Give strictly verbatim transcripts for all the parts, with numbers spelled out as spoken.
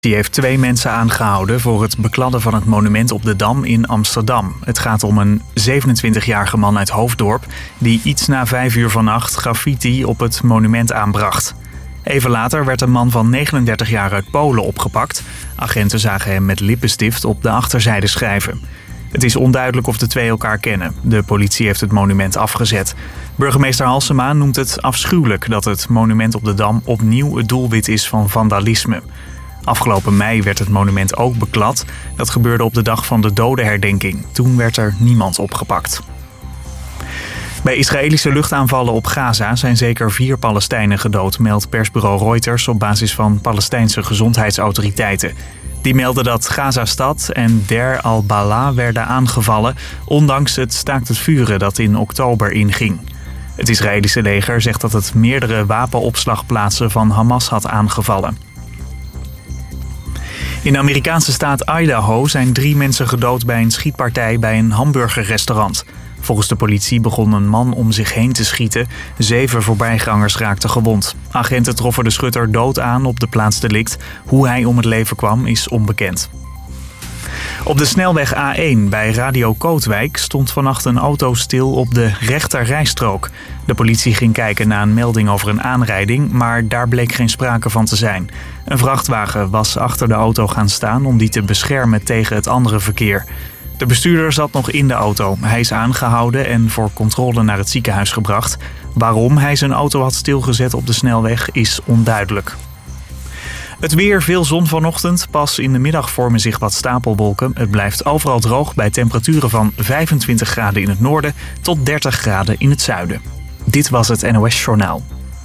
Die heeft twee mensen aangehouden voor het bekladden van het monument op de Dam in Amsterdam. Het gaat om een zevenentwintigjarige man uit Hoofddorp die iets na vijf uur vannacht graffiti op het monument aanbracht. Even later werd een man van negenendertig jaar uit Polen opgepakt. Agenten zagen hem met lippenstift op de achterzijde schrijven. Het is onduidelijk of de twee elkaar kennen. De politie heeft het monument afgezet. Burgemeester Halsema noemt het afschuwelijk dat het monument op de Dam opnieuw het doelwit is van vandalisme. Afgelopen mei werd het monument ook beklad. Dat gebeurde op de dag van de dodenherdenking. Toen werd er niemand opgepakt. Bij Israëlische luchtaanvallen op Gaza zijn zeker vier Palestijnen gedood, meldt persbureau Reuters op basis van Palestijnse gezondheidsautoriteiten. Die melden dat Gaza-stad en Der al-Bala werden aangevallen, ondanks het staakt het vuren dat in oktober inging. Het Israëlische leger zegt dat het meerdere wapenopslagplaatsen van Hamas had aangevallen. In de Amerikaanse staat Idaho zijn drie mensen gedood bij een schietpartij bij een hamburgerrestaurant. Volgens de politie begon een man om zich heen te schieten. Zeven voorbijgangers raakten gewond. Agenten troffen de schutter dood aan op de plaats delict. Hoe hij om het leven kwam is onbekend. Op de snelweg A één bij Radio Kootwijk stond vannacht een auto stil op de rechterrijstrook. De politie ging kijken naar een melding over een aanrijding, maar daar bleek geen sprake van te zijn. Een vrachtwagen was achter de auto gaan staan om die te beschermen tegen het andere verkeer. De bestuurder zat nog in de auto. Hij is aangehouden en voor controle naar het ziekenhuis gebracht. Waarom hij zijn auto had stilgezet op de snelweg is onduidelijk. Het weer, veel zon vanochtend. Pas in de middag vormen zich wat stapelwolken. Het blijft overal droog bij temperaturen van vijfentwintig graden in het noorden tot dertig graden in het zuiden. Dit was het N O S Journaal.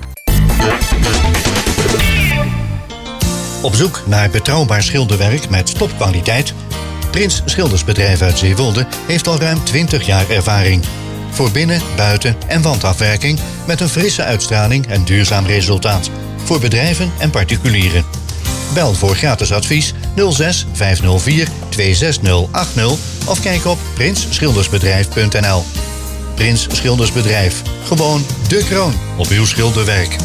Op zoek naar betrouwbaar schilderwerk met topkwaliteit? Prins Schildersbedrijf uit Zeewolde heeft al ruim twintig jaar ervaring. Voor binnen-, buiten- en wandafwerking met een frisse uitstraling en duurzaam resultaat. Voor bedrijven en particulieren. Bel voor gratis advies nul zes vijf nul vier twee zes nul acht nul of kijk op prins schildersbedrijf punt n l. Prins Schildersbedrijf. Gewoon de kroon op uw schilderwerk.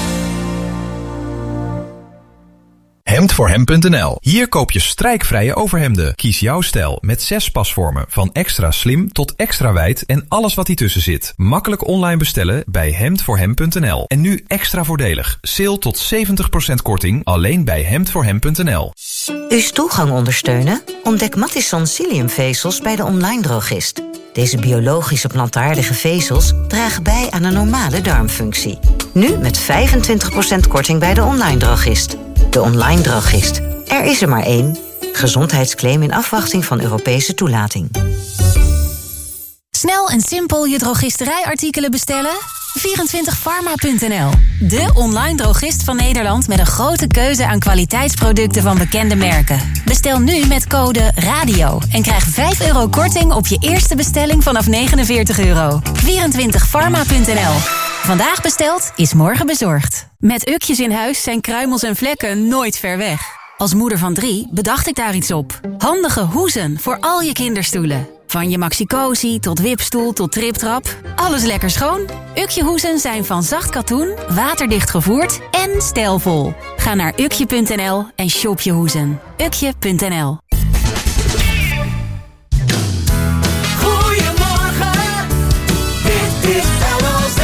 hemd voor hem punt n l. Hier koop je strijkvrije overhemden. Kies jouw stijl met zes pasvormen. Van extra slim tot extra wijd en alles wat ertussen zit. Makkelijk online bestellen bij hemd voor hem punt n l. En nu extra voordelig. Sale tot zeventig procent korting alleen bij hemd voor hem punt n l. Uw stoelgang ondersteunen? Ontdek Matisson Ciliumvezels bij de online drogist. Deze biologische plantaardige vezels dragen bij aan een normale darmfunctie. Nu met vijfentwintig procent korting bij de online drogist. De online drogist. Er is er maar één. Gezondheidsclaim in afwachting van Europese toelating. Snel en simpel je drogisterijartikelen bestellen? vierentwintig pharma punt n l. De online drogist van Nederland met een grote keuze aan kwaliteitsproducten van bekende merken. Bestel nu met code RADIO en krijg vijf euro korting op je eerste bestelling vanaf negenenveertig euro. vierentwintig pharma punt n l. Vandaag besteld is morgen bezorgd. Met ukjes in huis zijn kruimels en vlekken nooit ver weg. Als moeder van drie bedacht ik daar iets op. Handige hoezen voor al je kinderstoelen. Van je maxi-cosi tot wipstoel tot triptrap. Alles lekker schoon. Ukje-hoezen zijn van zacht katoen, waterdicht gevoerd en stijlvol. Ga naar ukje punt n l en shop je hoezen. ukje punt n l. Goedemorgen, dit is L O Z.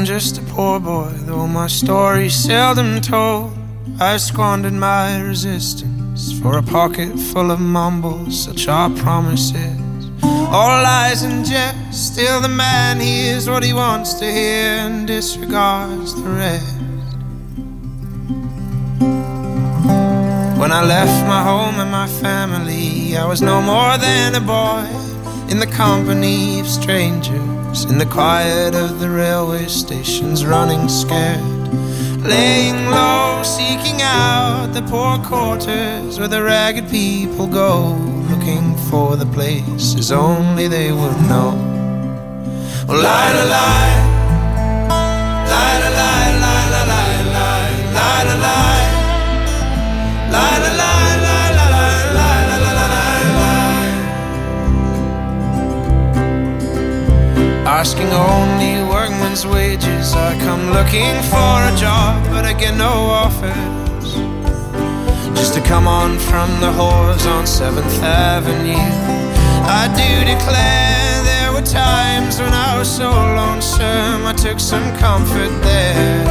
I'm just a poor boy, though my story's seldom told. I squandered my resistance for a pocket full of mumbles, such are promises. All lies and jest, still the man hears what he wants to hear and disregards the rest. When I left my home and my family, I was no more than a boy in the company of strangers, in the quiet of the railway stations, running scared, laying low, seeking out the poor quarters where the ragged people go, looking for the places only they would know. Oh, lie, lie, lie, lie, lie, lie, lie, lie, lie, lie, lie, lie. La la la la la la la la la la. Asking only workman's wages, I come looking for a job, but I get no offers. Just to come on from the whores on seventh Avenue. I do declare there were times when I was so lonesome, I took some comfort there.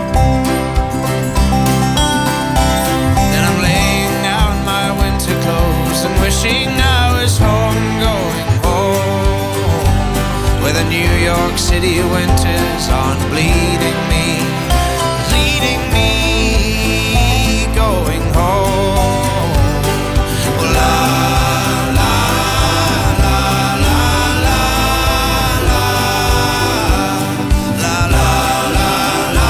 And wishing I was home, going home, where the New York City winters aren't bleeding me, bleeding me, going home. Well, la, la, la, la, la, la, la, la, la, la,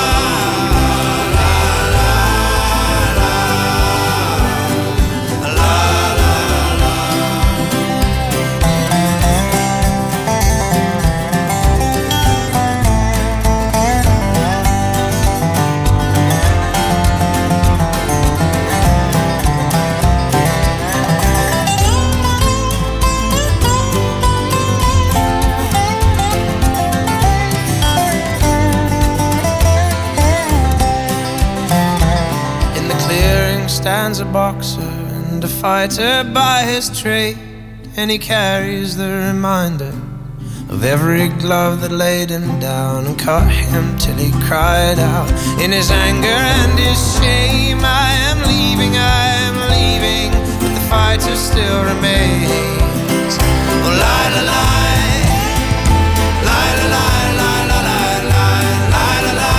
stands a boxer and a fighter by his trade, and he carries the reminder of every glove that laid him down and cut him till he cried out in his anger and his shame, I am leaving, I am leaving, but the fighter still remains. Oh, lie, lie, lie, lie, lie, lie, lie, lie, lie, lie, lie, lie.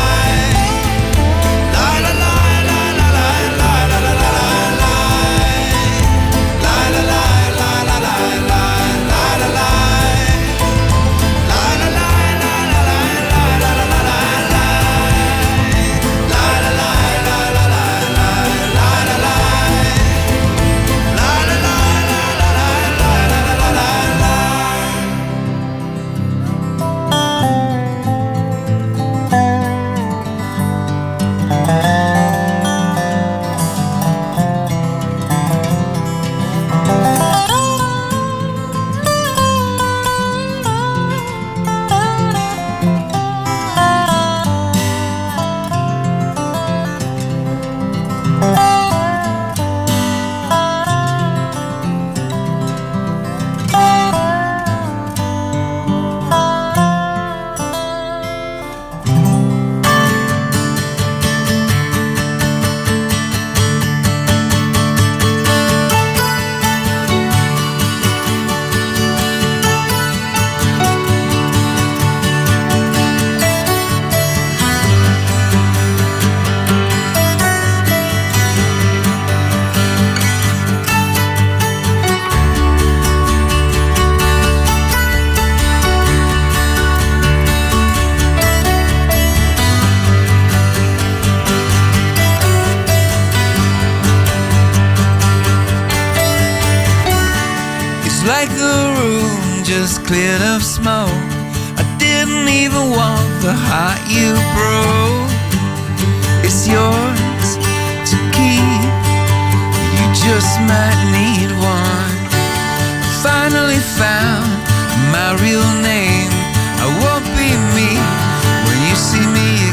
Like the room just cleared of smoke, I didn't even want the heart you broke. It's yours to keep, you just might need one. I finally found my real name, I won't be me when you see me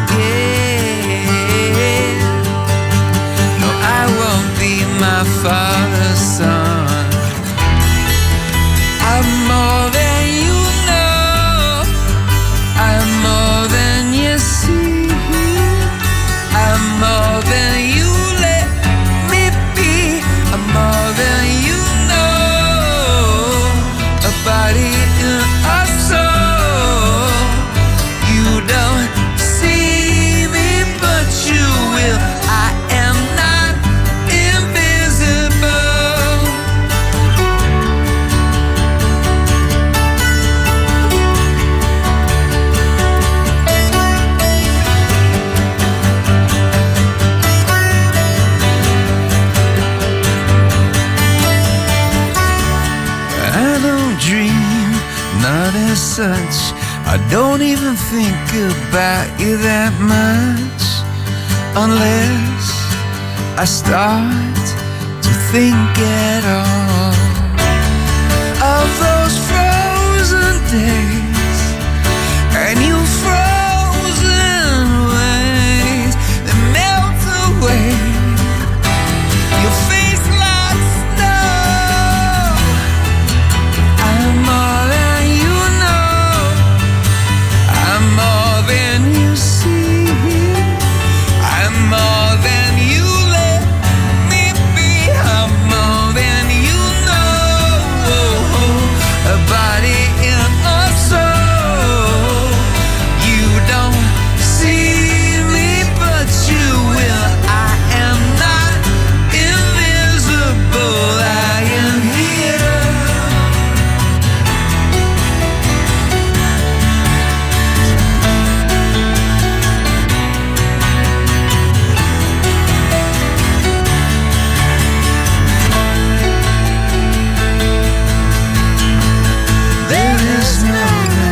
again. No, I won't be my father's son. I'm more than you know, I'm more than even think about you that much unless I start to think at all of those frozen days and you frozen ways that melt away your face like snow. I'm more than you know, I'm more than you see, I'm more than you let me be, I'm more than you know, a body in a soul. You don't see me, but you will. I am not invisible, I am here. There is no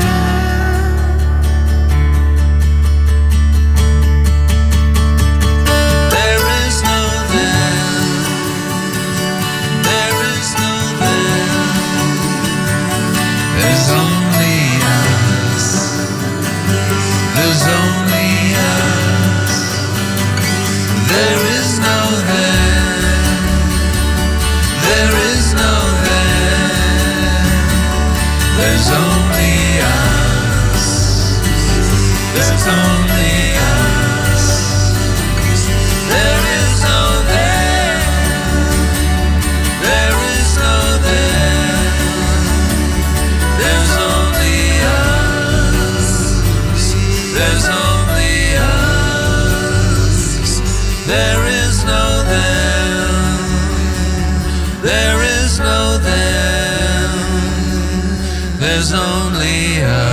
There is no them. There is no them. There's only us. There's only us. There is no them. There is no them. There's only us. There's only us. There is no them. There is no them. There's only us. There's only us. There is no them. There is no them. There's only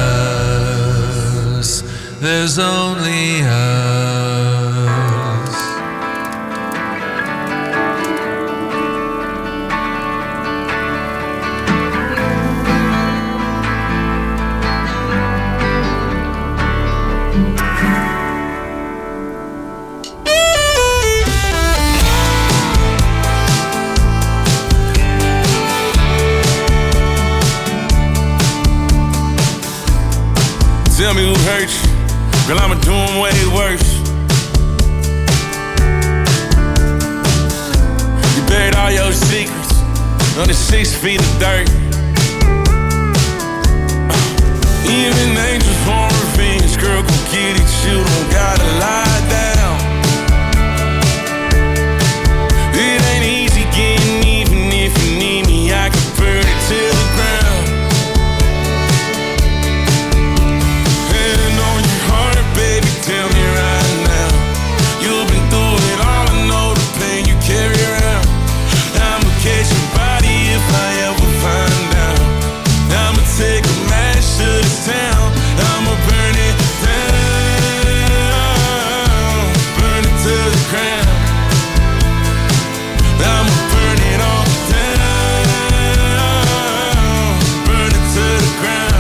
us. There's only us. Tell me who hurt you, girl, I'ma do 'em way worse. You buried all your secrets under six feet of dirt. Even angels want revenge, girl, go get it, you don't gotta lie down. It ain't easy getting even if you need me, I can burn it to the ground. Baby, tell me right now, you've been through it all, I know the pain you carry around. I'ma catch your body if I ever find out. I'ma take a match to this town, I'ma burn it down, burn it to the ground. I'ma burn it all down, burn it to the ground.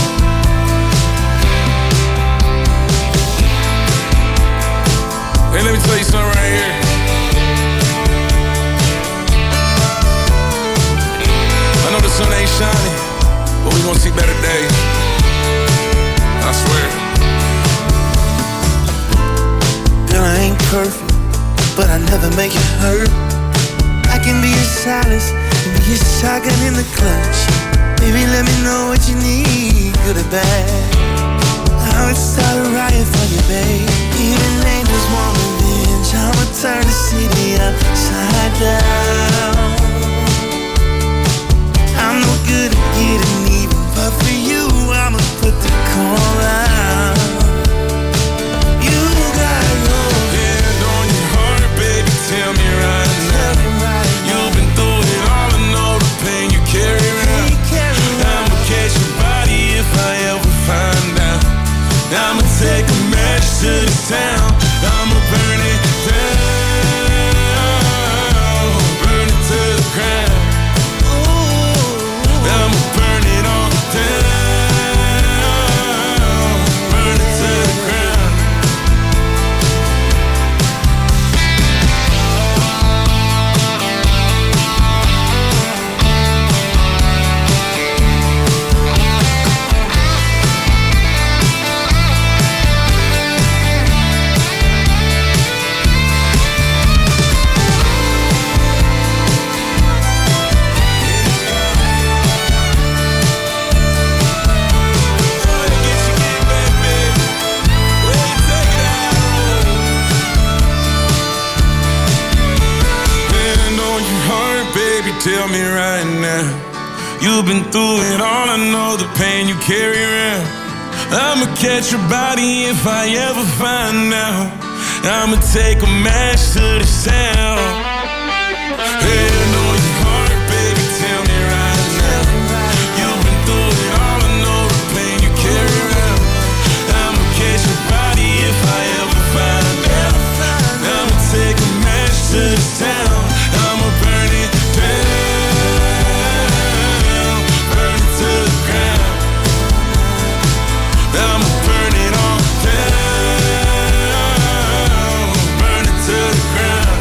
Hey, let me tell you something right here. I know the sun ain't shining, but we gonna see better days. I swear. Girl, I ain't perfect, but I never make it hurt. I can be your solace, and be your shotgun in the clutch. Baby, let me know what you need, good or bad. I would start a riot for you, babe. Even angels want revenge. I'ma turn the city upside down. I'm no good at getting even, but for you, I'ma put the call out. You got your hand on your heart, baby, tell me right now. You've been through it all, I know the pain you carry around. I'ma catch your body if I ever find out. I'ma take a match to the town, tell me right now. You've been through it all, I know the pain you carry around. I'ma catch your body if I ever find out. I'ma take a match to the sound. Hey, I know your heart, baby, tell me right now. You've been through it all, I know the pain you carry around. I'ma catch your body if I ever find out. I'ma take a match to the sound. I'ma burn it down, burn it to the ground. I'ma burn it all down, burn it to the ground.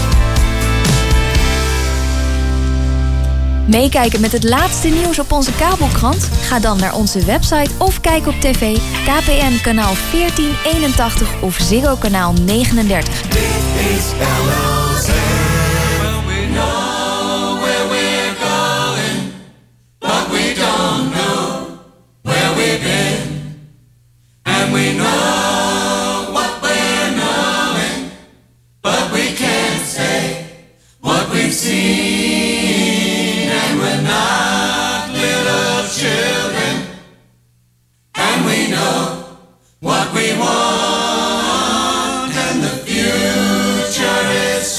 Meekijken met het laatste nieuws op onze kabelkrant? Ga dan naar onze website of kijk op tv K P N kanaal veertien eenentachtig of Ziggo kanaal negenendertig. Dit is L O Z. Well, we know where we're going, but we don't know where we've been. And we know what we're knowing, but we can't say what we've seen. And we're not little children, and we know what we want, and the future is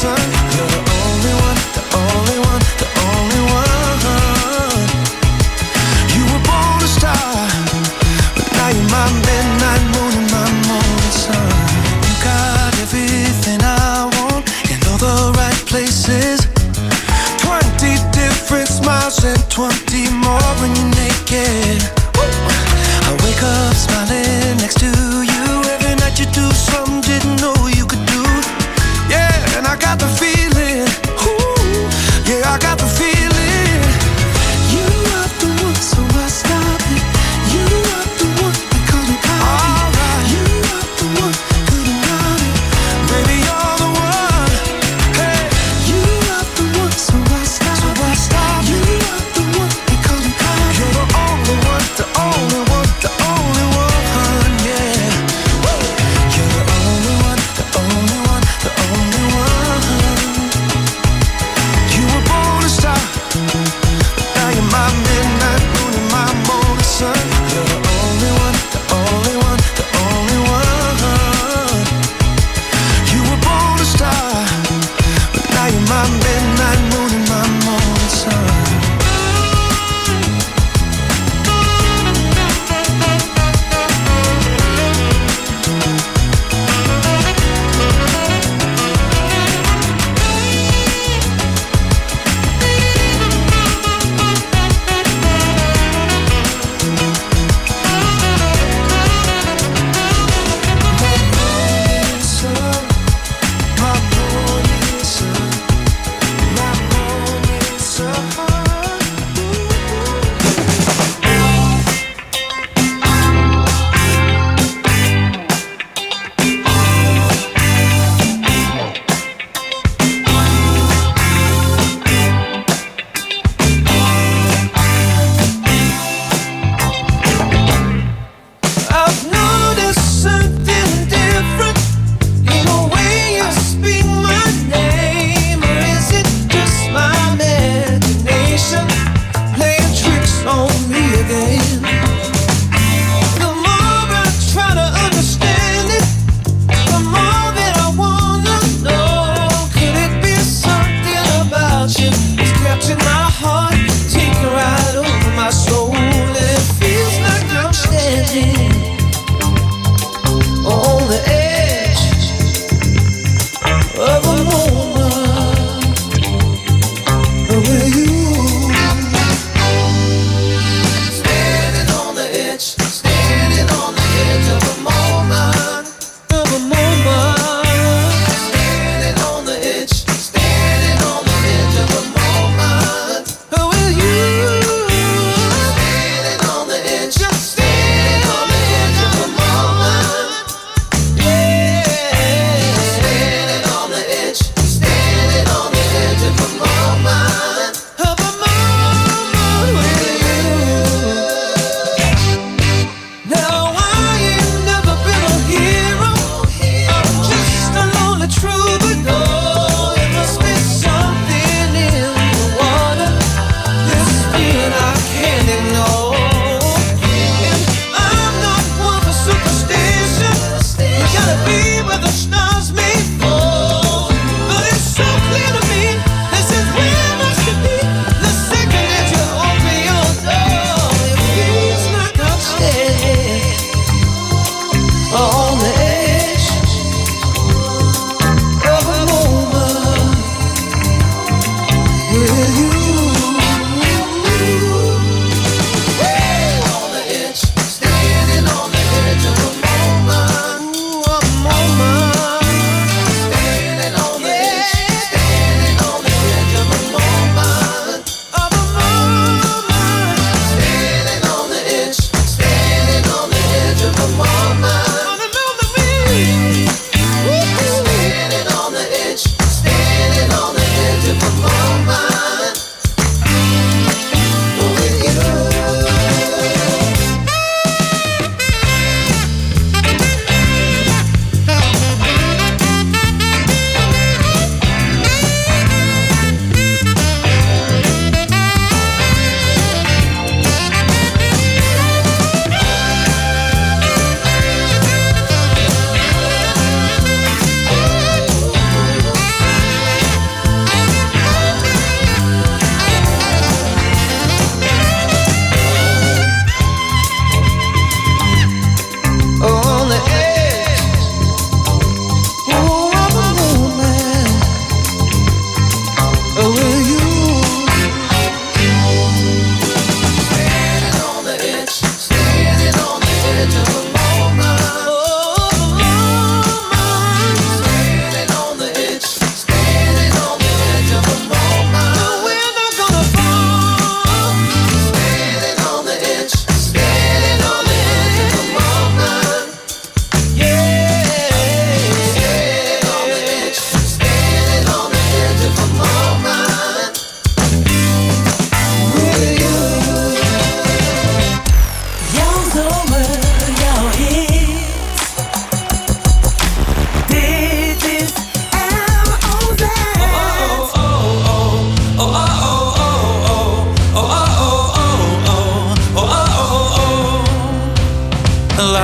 sun. You're the only one, the only one, the only one. You were born a star, but now you're my midnight moon and my morning sun. You got everything I want in all the right places. Twenty different smiles and twenty more when you're naked. I wake up smiling next to you. Every night you do something didn't know you could do. Yeah, and I got the feeling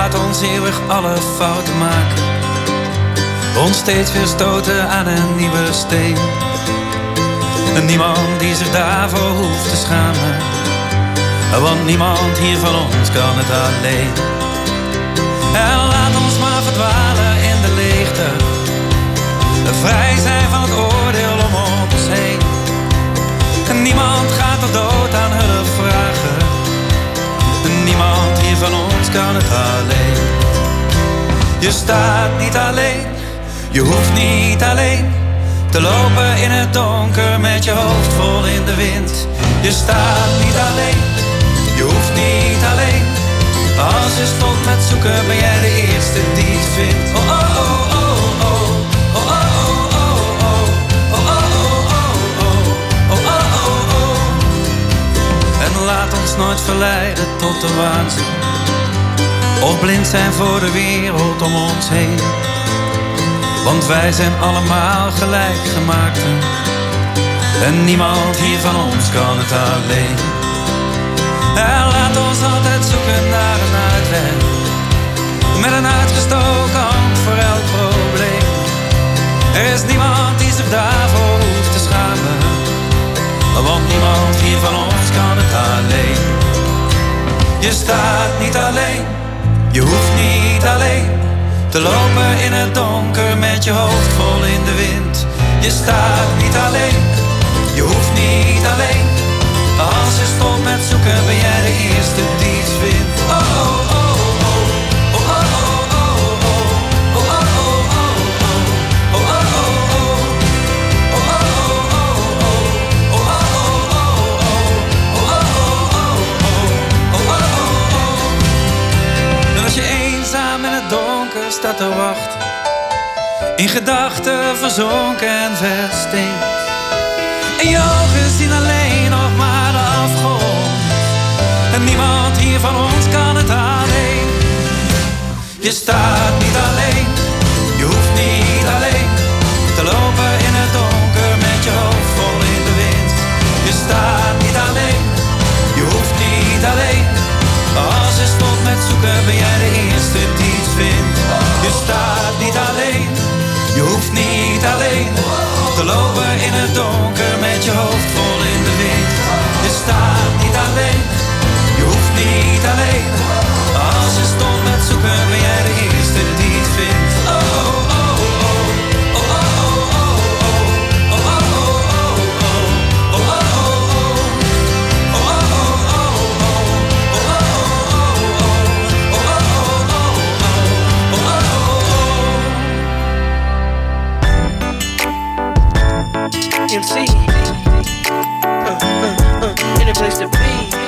laat ons eeuwig alle fouten maken. Ons steeds weer stoten aan een nieuwe steen. En niemand die zich daarvoor hoeft te schamen. Want niemand hier van ons kan het alleen. En laat ons maar verdwalen in de leegte. Vrij zijn van het oordeel om ons heen. En niemand gaat er dood aan hulp vragen. En niemand hier van ons kan het alleen. Je staat niet alleen. Je hoeft niet alleen te lopen in het donker met je hoofd vol in de wind. Je staat niet alleen. Je hoeft niet alleen. Als je stopt met zoeken ben jij de eerste die het vindt. Oh oh oh oh oh. Oh oh oh oh oh. Oh oh oh oh oh. Oh oh oh oh. En laat ons nooit verleiden tot de waanzin. Of blind zijn voor de wereld om ons heen. Want wij zijn allemaal gelijk gemaakten. En niemand hier van ons kan het alleen. En laat ons altijd zoeken naar een uitweg. Met een uitgestoken hand voor elk probleem. Er is niemand die zich daarvoor hoeft te schamen. Want niemand hier van ons kan het alleen. Je staat niet alleen. Je hoeft niet alleen te lopen in het donker met je hoofd vol in de wind. Je staat niet alleen. Je hoeft niet alleen. Als je stopt met zoeken ben jij de eerste die het vindt. Oh oh oh oh. Oh oh oh oh oh. Oh oh oh oh oh. Oh oh oh oh. Oh oh oh oh oh. Oh oh oh oh oh. Oh oh oh oh. Oh oh oh oh. En als je eenzaam in het donker staat te wachten, in gedachten verzonken en versteend, en je ogen zien alleen nog maar de afgrond. En niemand hier van ons kan het alleen. Je staat niet alleen. Je hoeft niet alleen te lopen in het donker met je hoofd vol in de wind. Je staat niet alleen. Je hoeft niet alleen. Als je stopt met zoeken ben jij de eerste die het vindt. Je staat niet alleen. Je hoeft niet alleen te lopen in het donker met je hoofd vol in de wind. Je staat niet alleen. Je hoeft niet alleen. Als je stopt met zoeken ben jij de eerste die het vindt. Oh oh oh oh. Oh oh oh oh oh. Oh oh oh oh oh. Oh oh oh oh. Oh oh oh oh oh. Oh oh oh oh oh. Oh oh oh oh oh. Oh oh oh oh. M C, uh, uh, uh, in a place to be.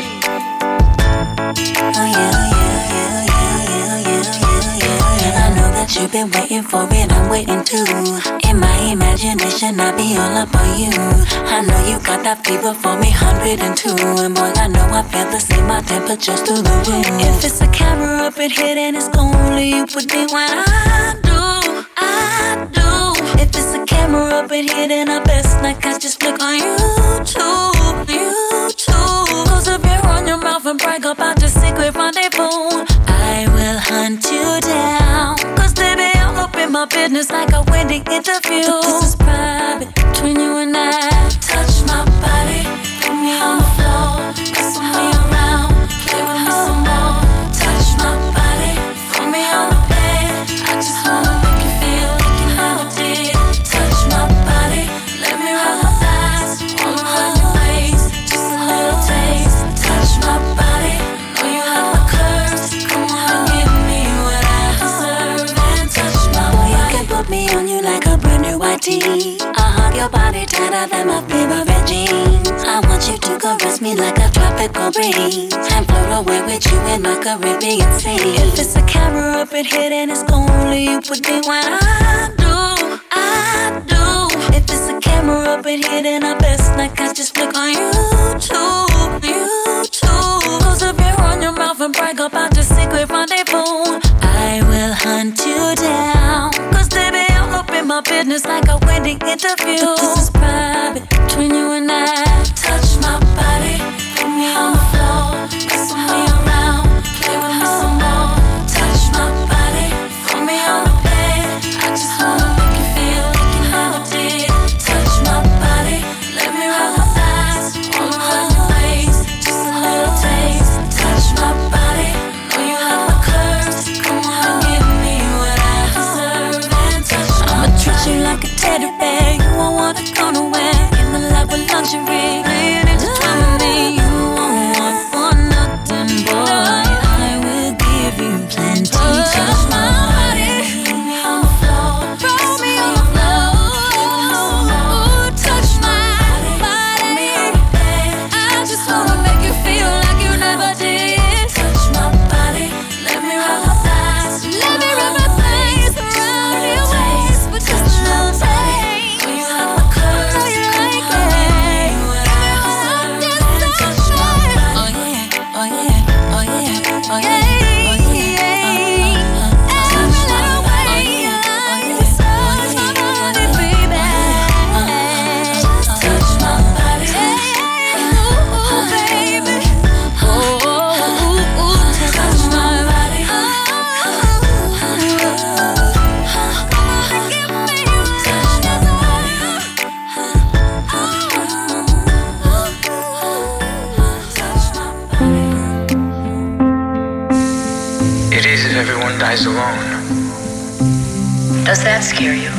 Oh yeah, yeah, yeah, yeah, yeah, yeah, yeah, yeah. I know that you've been waiting for it, I'm waiting too. In my imagination, I'll be all up on you. I know you got that fever for me, one hundred and two. And boy, I know I feel the same, my temperature's through the roof. If it's a camera up in here, then it's only you would be when I do, I do. If it's a camera up in here, then I best like I just look on YouTube, YouTube. Close up your on your mouth and brag about the secret rendezvous. I will hunt you down, cause baby I'm up in my business like a wedding interview. This is private between you and I. Touch my body, put me on the floor, wrestle me around, play with me some more. Touch my body, put me on the bed, I just wanna make you feel like you never did. Touch my body, let me roll my thighs, all around your waist, just a little taste. Touch my body, know you have my curves, come on and give me what I deserve. And touch my body, you can put me on you like a brand new white tee. I hug your body tighter than my favorite jeans. I want you to caress me like a tropical breeze and float away with you in my Caribbean sea. If it's a camera up in here, then it's only you would be when I do, I do. If it's a camera up in here, then I best like I just look on YouTube, YouTube. Close up your on your mouth and brag about the secret rendezvous. I will hunt you down, cause baby I'm up in my business like a wedding interview. But this is private between you and I. Touch my body, put me on the floor, wrestle me around, play with me some more. Touch my teddy bear. You won't wanna go nowhere. In the lab with lingerie, laying into time with me. You won't want for nothing, boy. I will give you plenty. Touch my body, leave me on the floor. Throw me on the floor. Touch my body. I just wanna make you feel like you never did. Touch my body, let me rub my thighs. Let me rub my thighs around your waist for just a little time. When you have my curves, know you like it. Touch my body. Oh yeah, oh yeah, oh yeah, oh yeah. It is if everyone dies alone. Does that scare you?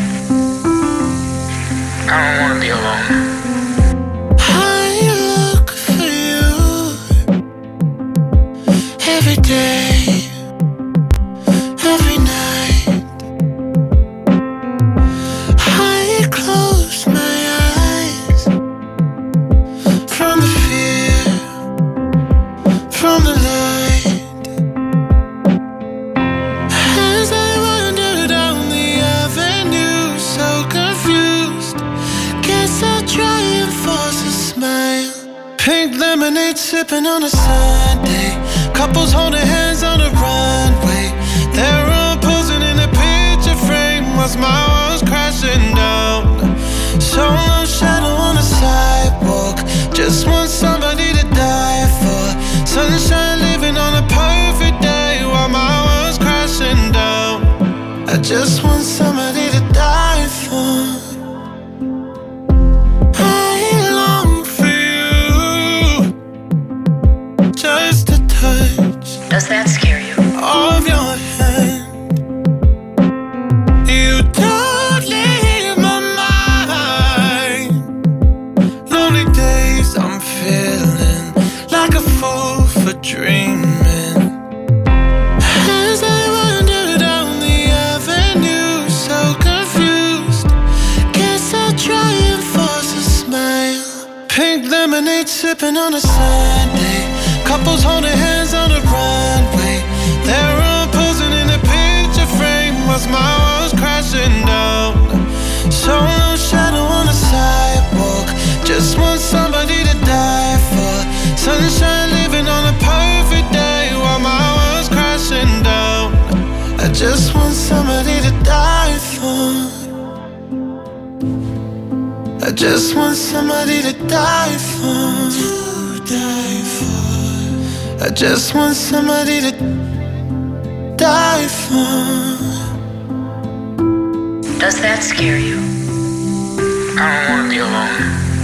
I don't want to be alone. I look for you every day, every night. I close my eyes from the fear, from the light. As I wander down the avenue, so confused, guess I'll try and force a smile. Pink lemonade sipping on a Sunday, couples holding hands on the runway. They're all posing in a picture frame whilst my world's crashing down. Solo shadow on the sidewalk, just want somebody to die for. Sunshine living on a perfect day while my world's crashing down. I just want somebody to die for. I long for you, just a touch Does that scare you? of your hand. You don't leave my mind. Lonely days I'm feeling like a fool for dreaming. As I wander down the avenue, so confused, guess I'll try and force a smile. Pink lemonade sipping on a Sunday, couples holding hands on the runway. They're all posing in a picture frame whilst my world's crashing down. Solo shadow on the sidewalk, just want somebody to die for. Sunshine living on a perfect day while my world's crashing down. I just want somebody to die for. I just want somebody to die for. To die for. I just want somebody to die for. Does that scare you? I don't want to be alone.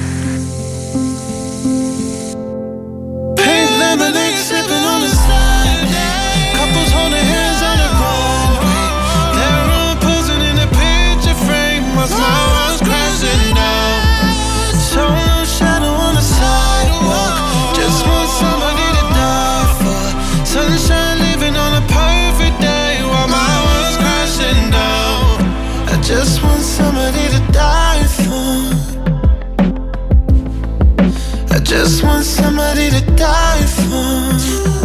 Pink lemonade sipping on the side, couples holding hands on the runway. They're all posing in a picture frame whilst my world's crashing down. Solo shadow on the sidewalk, just want somebody to die for. Sunshine living on a perfect day while my world's crashing down. I just want somebody to die for. I just want somebody to die for.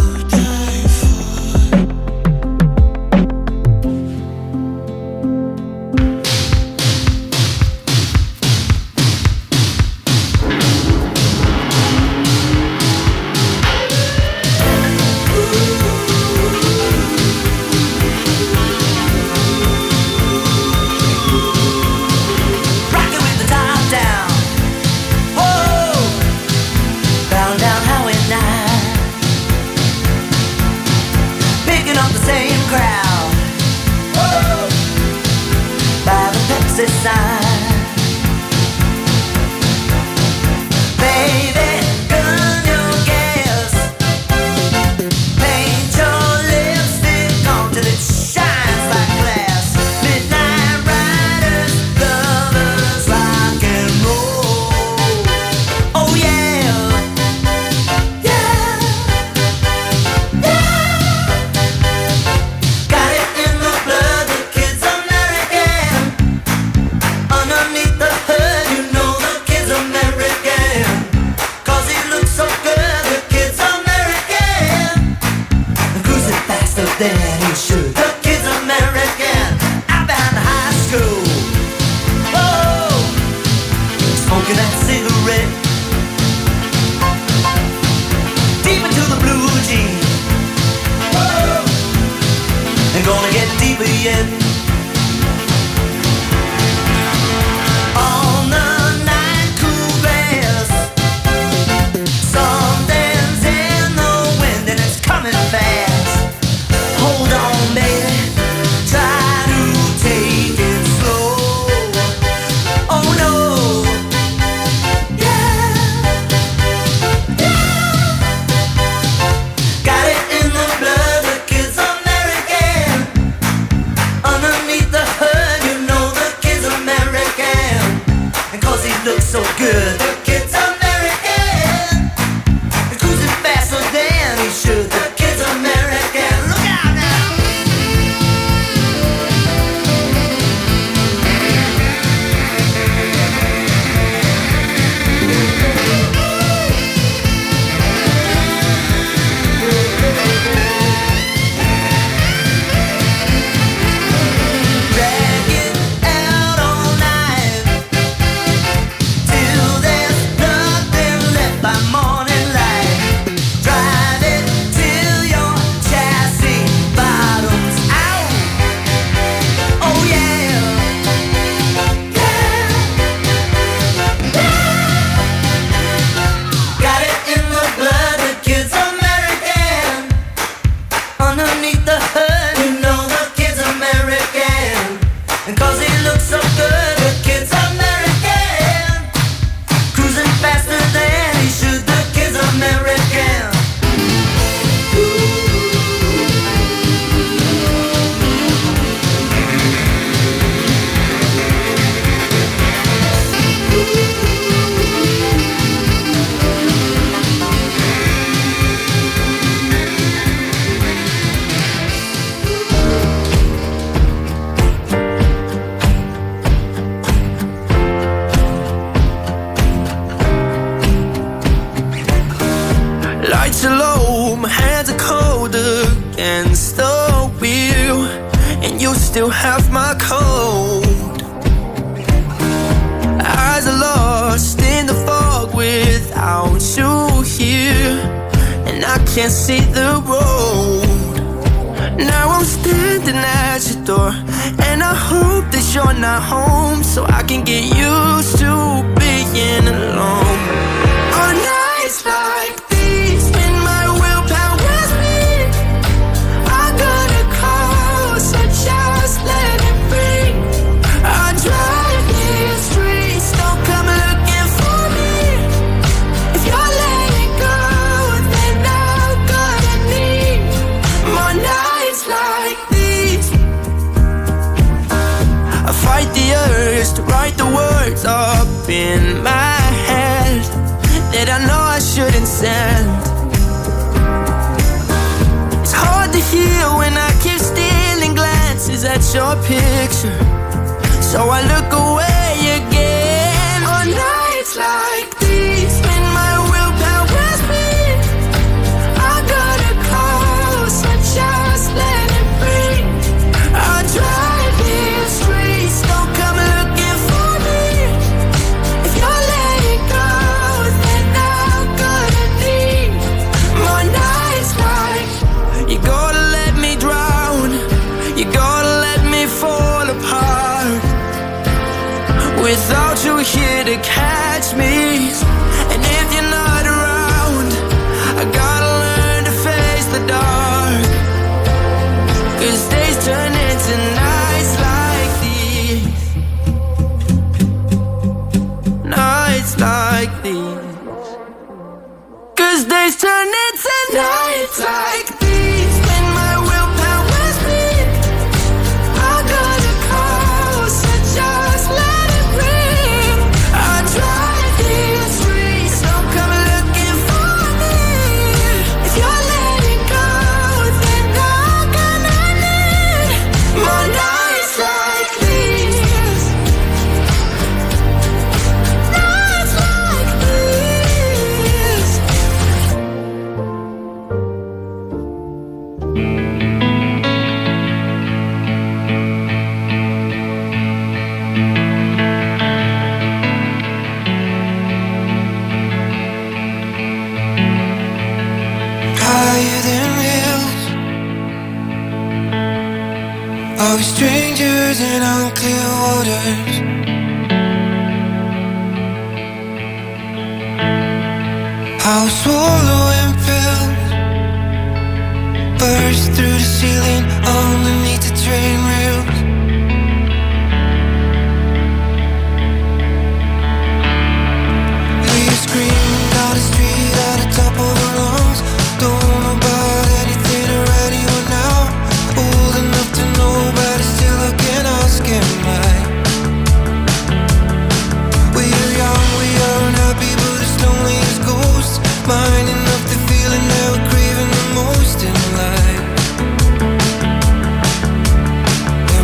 still have my cold. Eyes are lost in the fog without you here, and I can't see the road. Now I'm standing at your door, and I hope that you're not home, so I can get used to being alone. On nights like these, when my willpower's weak, I gotta call, so just let it be. I drive these streets, don't come looking for me. If you're letting go, then I'm gonna need more nights like these. I fight the urge to write the words up in my head that I know I shouldn't send. It's hard to hear when I keep stealing glances at your picture, so I look away again. On nights like these, when my willpower's weak, I gotta call, so just let it be. I drive these streets, don't come looking for me. If you're letting go, then I'm gonna need more nights like. You gotta let me drown, you gotta let me fall apart. Without you here to catch me, and if you're not around, I gotta learn to face the dark. 'Cause days turn into nights like these. Nights like these. 'Cause days turn into nights like these. When my willpower's weak, I gotta call, so just let it ring. I drive these streets, don't come looking for me. If you're letting go, then I'm gonna need more nights like these. Nights like these. Higher than hills, are we strangers in unclear waters? I was swallowing pills, burst through the ceiling underneath the train rails. We screamed down the street at the top of our lungs. Don't know about anything or anyone now. Old enough to know, but I still again asking why. We're young, we are unhappy, but as lonely as ghosts. Minding up the feeling that we're craving the most in life. And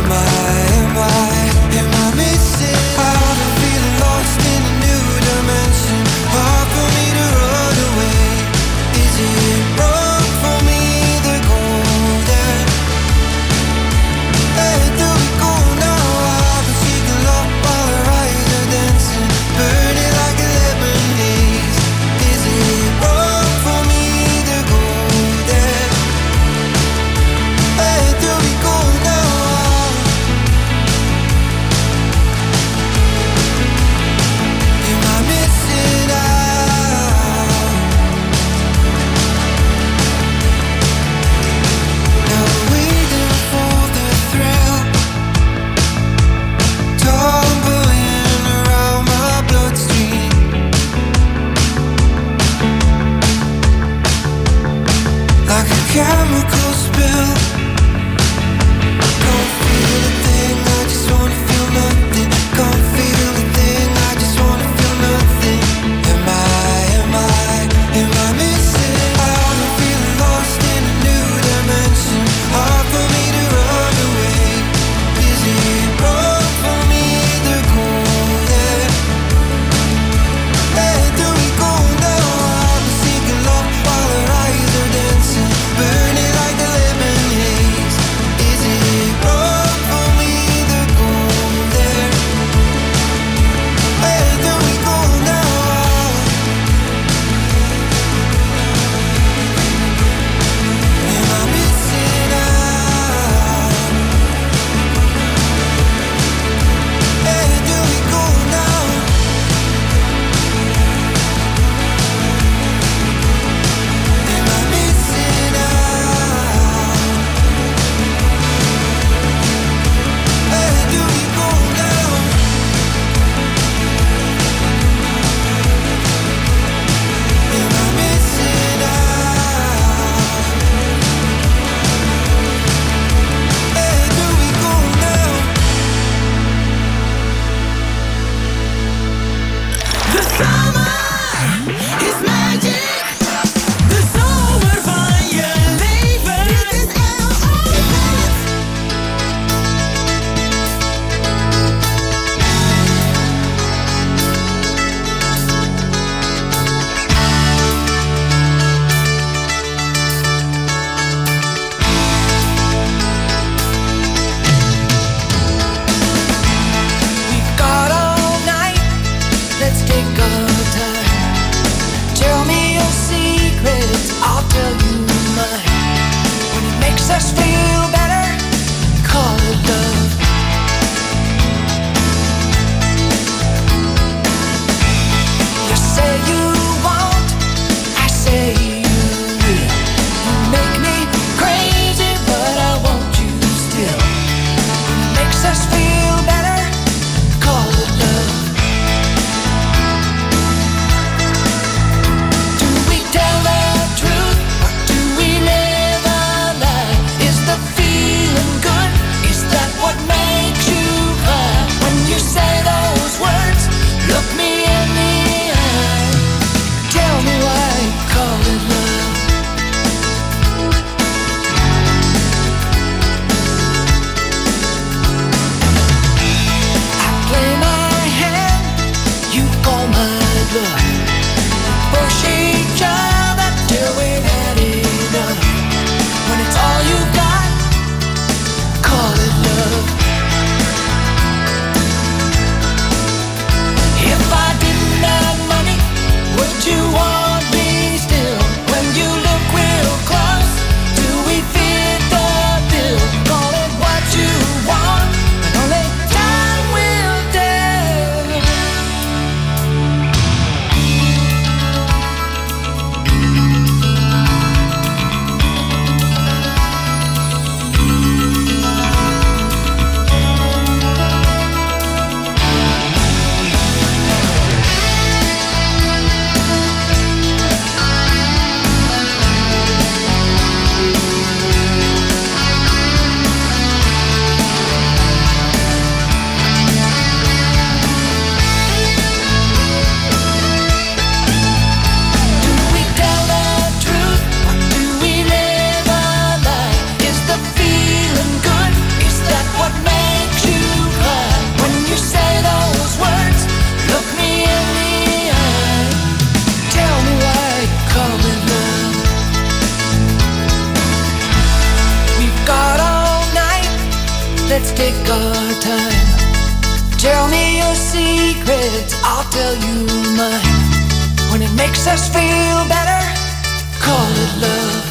tell you mine. When it makes us feel better, call it love.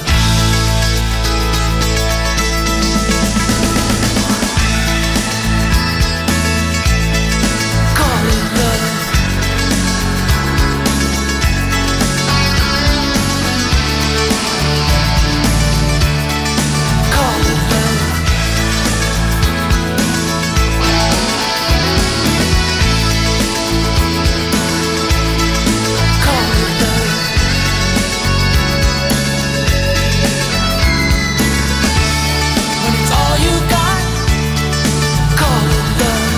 Call it love. Call it love. Call it love. When it's all you got, call it love.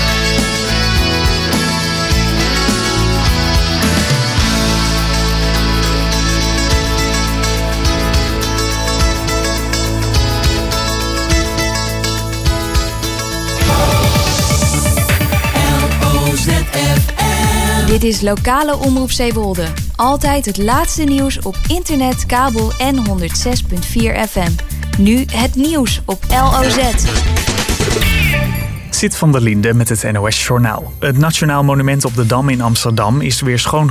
Dit is Lokale Omroep Zeewolde. Altijd het laatste nieuws op internet, kabel en honderd zes komma vier F M. Nu het nieuws op L O Z. Sit van der Linde met het N O S Journaal. Het Nationaal Monument op de Dam in Amsterdam is weer schoon